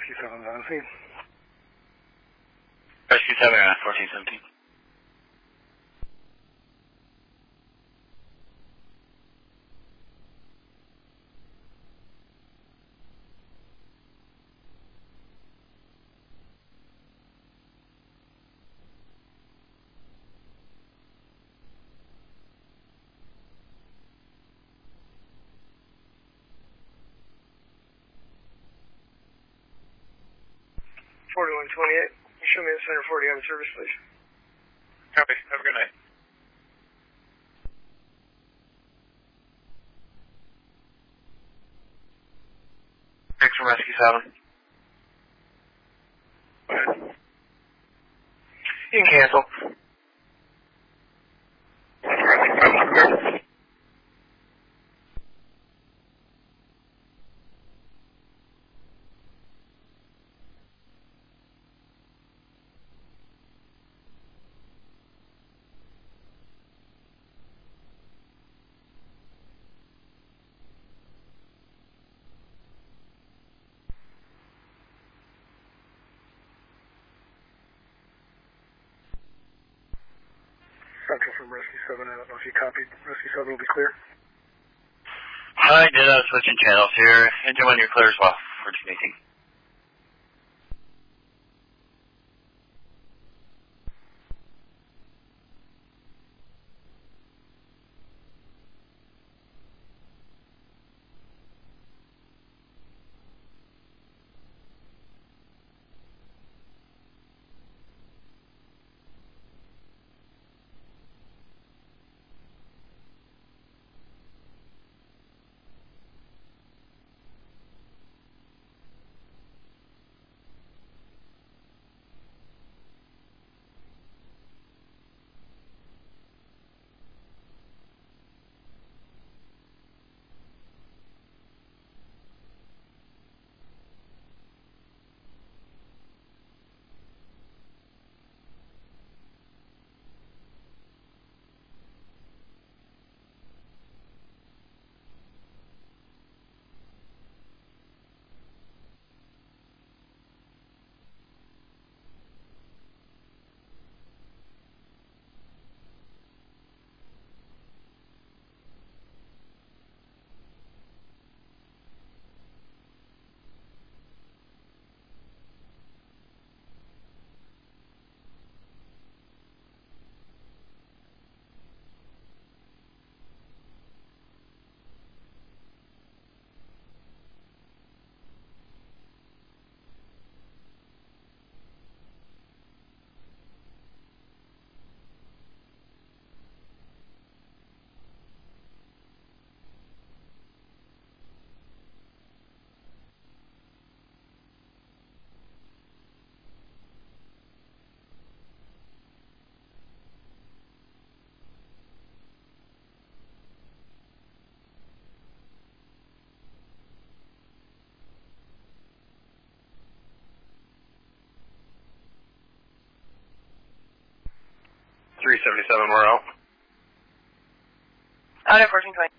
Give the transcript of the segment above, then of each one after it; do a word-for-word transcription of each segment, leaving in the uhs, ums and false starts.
Rescue seven on the scene. Rescue seven on fourteen seventeen. forty-one twenty-eight. Show me the Center forty on service, please. Copy. Have a good night. Thanks from Rescue seven. Go ahead. You can cancel. Central from Rescue seven. I don't know if you copied. Rescue seven will be clear. I did. I was switching channels here. Engine one, you're clear as well. fourteen eighteen. three seventy-seven, we're out. Out at fourteen twenty.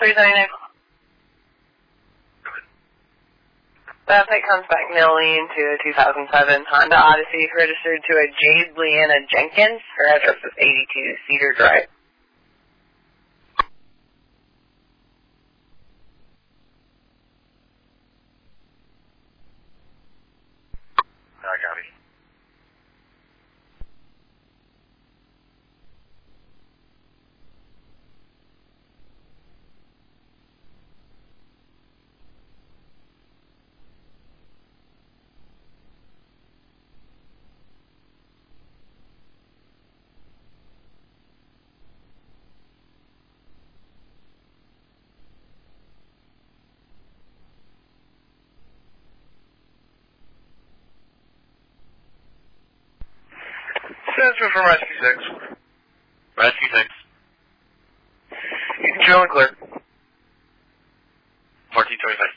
three seventy-nine. That plate comes back milling to a two thousand seven Honda Odyssey registered to a Jade Leanna Jenkins. Her address is eighty-two Cedar Drive. I got it. Transfer from Rescue six. Rescue six. Ethan Joe and Clear. fourteen twenty-five.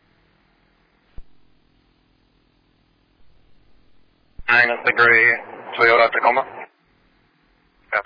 Nine is the gray Toyota Tacoma. Copy.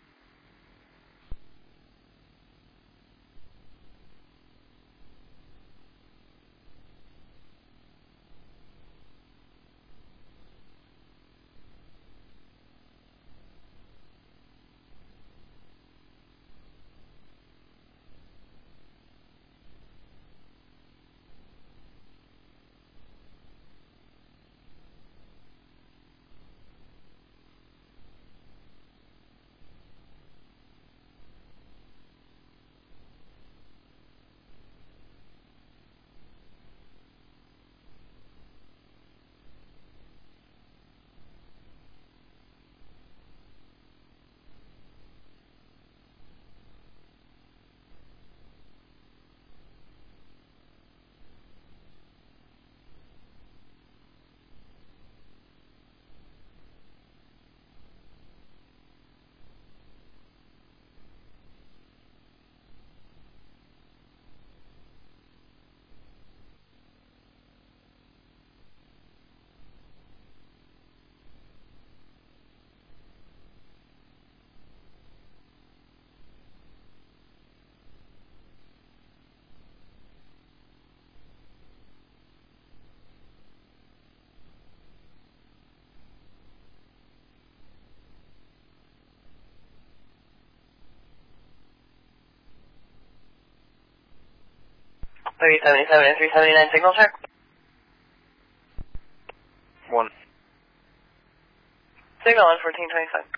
three seventy-seven and three seventy-nine signal check. One. Signal on fourteen twenty-five.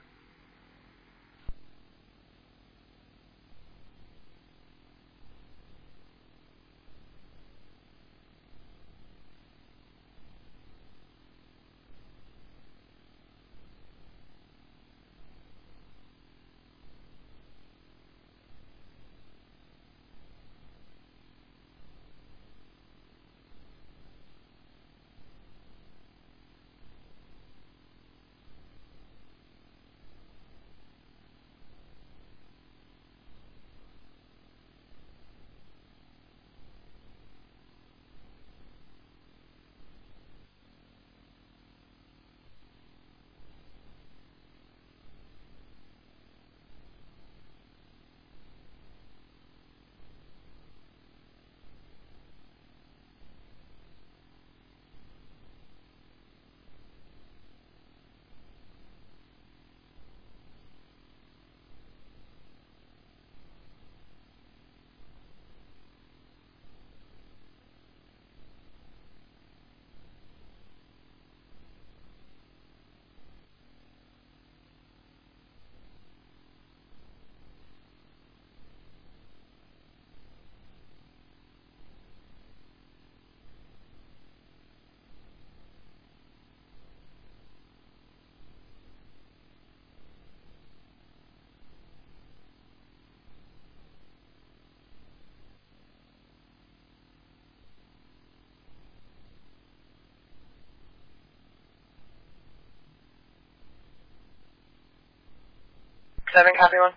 Seven, copy one.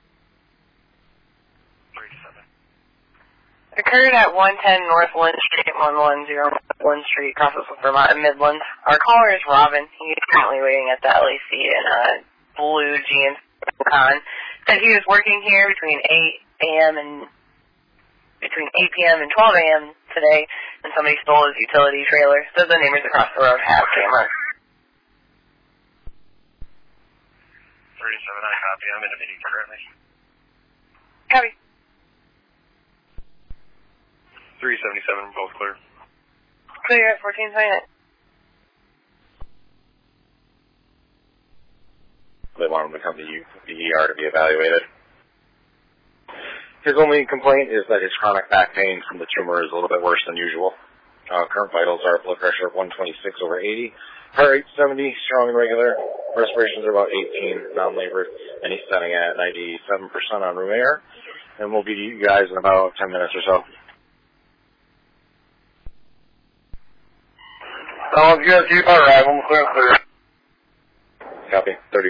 Three seven. Occurred at one ten North Lynn Street, one one zero Lynn Street, Crossroads, Vermont, in Midland. Our caller is Robin. He is currently waiting at the L A C in a blue G M Con. Said he was working here between eight a.m. and between eight p.m. and twelve a.m. today, and somebody stole his utility trailer. So the neighbors across the road have cameras. thirty-seven, I copy. I'm in a meeting currently. Copy. three seventy-seven, both clear. Clear at fourteen twenty-nine. They want him to come to the E R to be evaluated. His only complaint is that his chronic back pain from the tumor is a little bit worse than usual. Uh, current vitals are blood pressure of one twenty-six over eighty, heart rate seventy, strong and regular, respirations are about eighteen, non-labored, and he's setting at ninety-seven percent on room air, and we'll be to you guys in about ten minutes or so. Sounds good. Keep on arrival. Clear, clear. Copy. thirty